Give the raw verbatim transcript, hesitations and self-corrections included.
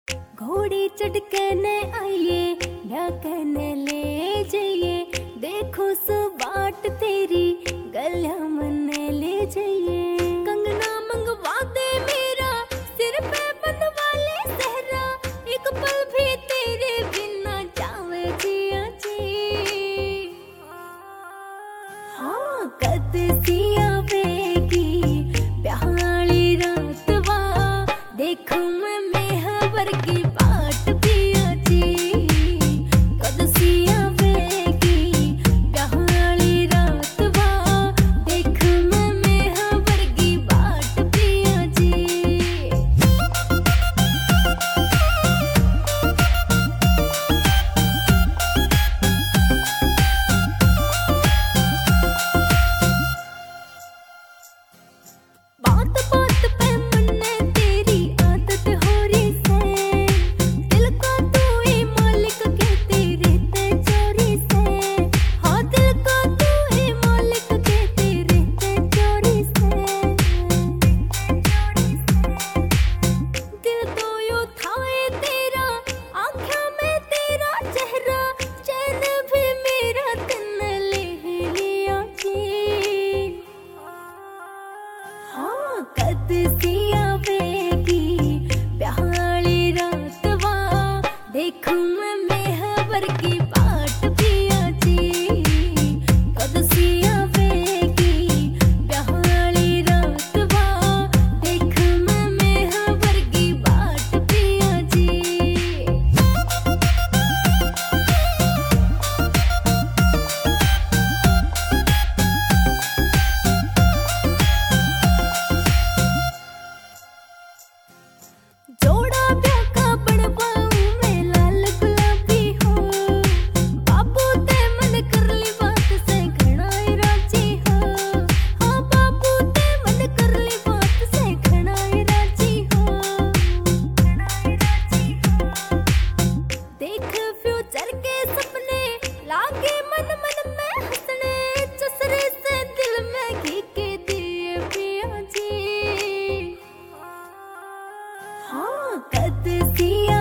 घोड़ी चढ़ के न आइए ब्याह कहने ले जाइए, देखो सो बाट तेरी गलिया मन ले जाइए। कंगना मंगवा दे मेरा सिर पे बंधवा ले सहरा, एक पल भी तेरे बिना जावे जिया जी। हाँ कद सिया बेगी ब्याह वाली रात वा, देखो मैं मेहवर की बाट पिया जी। कद सिया बेगी ब्याह वाली रात वा, देखो मैं मेहवर की बाट पिया जी। बात बात पे मन्ने तेरी आदत हो रही से, दिल का तू ही मालिक कहती रहते चोरी से। हाँ दिल का तू ही मालिक कहती रहते चोरी से। दिल तो यूं थाए तेरा, आँखों में तेरा चेहरा, चैन भी मेरा तन ले लिया जी। हाँ कद सिया बेगी ब्याह वाली रात वा, देखो मैं मेहवर की बाट पिया जी। कद सिया बेगी ब्याह वाली रात वा, देखो मैं मेहवर की बाट पिया जी। जोड़ा ब्याह का बनवाऊं मैं लाल गुलाबी हो, बाबू ते मन कर ली बात से घना ही राजी हो। हाँ बाबू ते मन कर ली बात से घना ही राजी हो। देख फ्यूचर के सपने लागे मन मन में हंसने, चसरे से दिल में घी के दिए पिया जी। हाँ कद सिया